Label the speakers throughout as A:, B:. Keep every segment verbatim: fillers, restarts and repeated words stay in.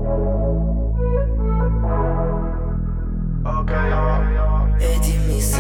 A: E dimmi se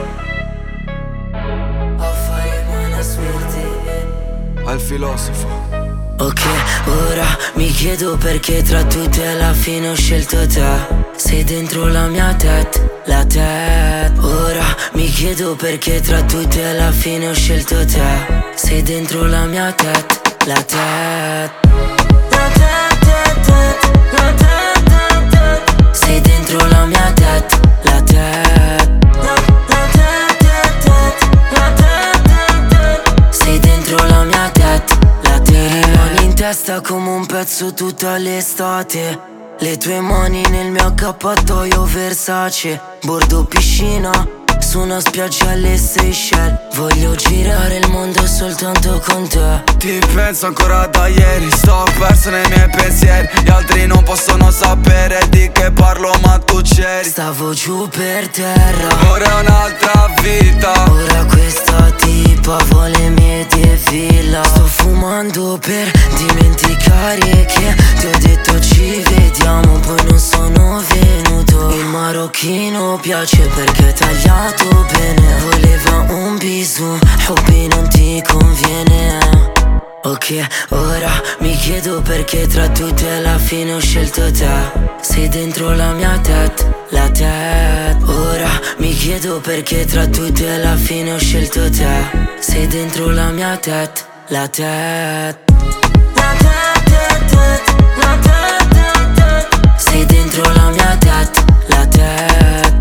A: a fare male smirti.
B: Al filosofo.
A: Ok, ora mi chiedo perché tra tutte alla fine ho scelto te. Sei dentro la mia testa, la testa. Ora mi chiedo perché tra tutte alla fine ho scelto te. Sei dentro la mia testa, la testa. La testa, la testa. Sei dentro la mia testa, la testa. La testa, la testa. Sei dentro la mia testa, la testa. Rimani in testa come un pezzo tutta l'estate. Le tue mani nel mio accappatoio Versace. Bordo piscina su una spiaggia alle Seychelles. Voglio girare il mondo soltanto con te.
B: Ti penso ancora da ieri, sto perso nei miei pensieri. Gli altri non possono sapere di che parlo ma tu c'eri.
A: Stavo giù per terra,
B: ora è un'altra vita.
A: Ora questa tipa vuole mie di villa. Sto fumando per dimenticare che ti ho detto ci vediamo, poi non sono venuto. Il marocchino piace perché è tagliato bene. Voleva un bisou, hobby non ti conviene. Ok, ora mi chiedo perché tra tutte alla fine ho scelto te. Sei dentro la mia testa, la testa. Ora mi chiedo perché tra tutte alla fine ho scelto te. Sei dentro la mia testa, la testa. La testa, la testa. Sei dentro la mia testa, la testa.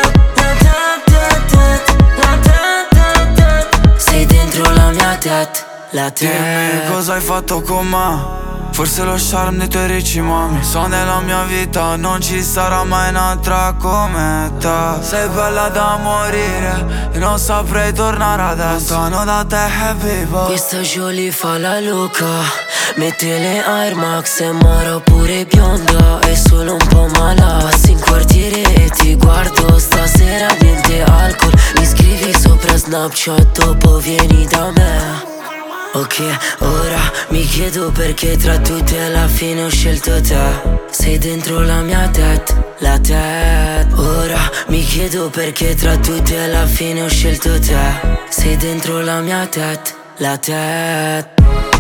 A: La testa. Sei dentro la mia testa, la testa.
B: Dimmi cosa hai fatto con me. Forse lo charme dei tuoi ricci mami. So nella mia vita non ci sarà mai un'altra come te. Sei bella da morire e non saprei tornare adesso. Lontano da te happy boy.
A: Questa Jolie fa la loca, mette le Air Max e mora pure bionda. È solo un po' malata. Passi in quartiere e ti guardo. Stasera niente alcol. Mi scrivi sopra Snapchat, dopo vieni da me. Ok, ora mi chiedo perché tra tutte alla fine ho scelto te. Sei dentro la mia testa, la testa. Ora mi chiedo perché tra tutte alla fine ho scelto te. Sei dentro la mia testa, la testa.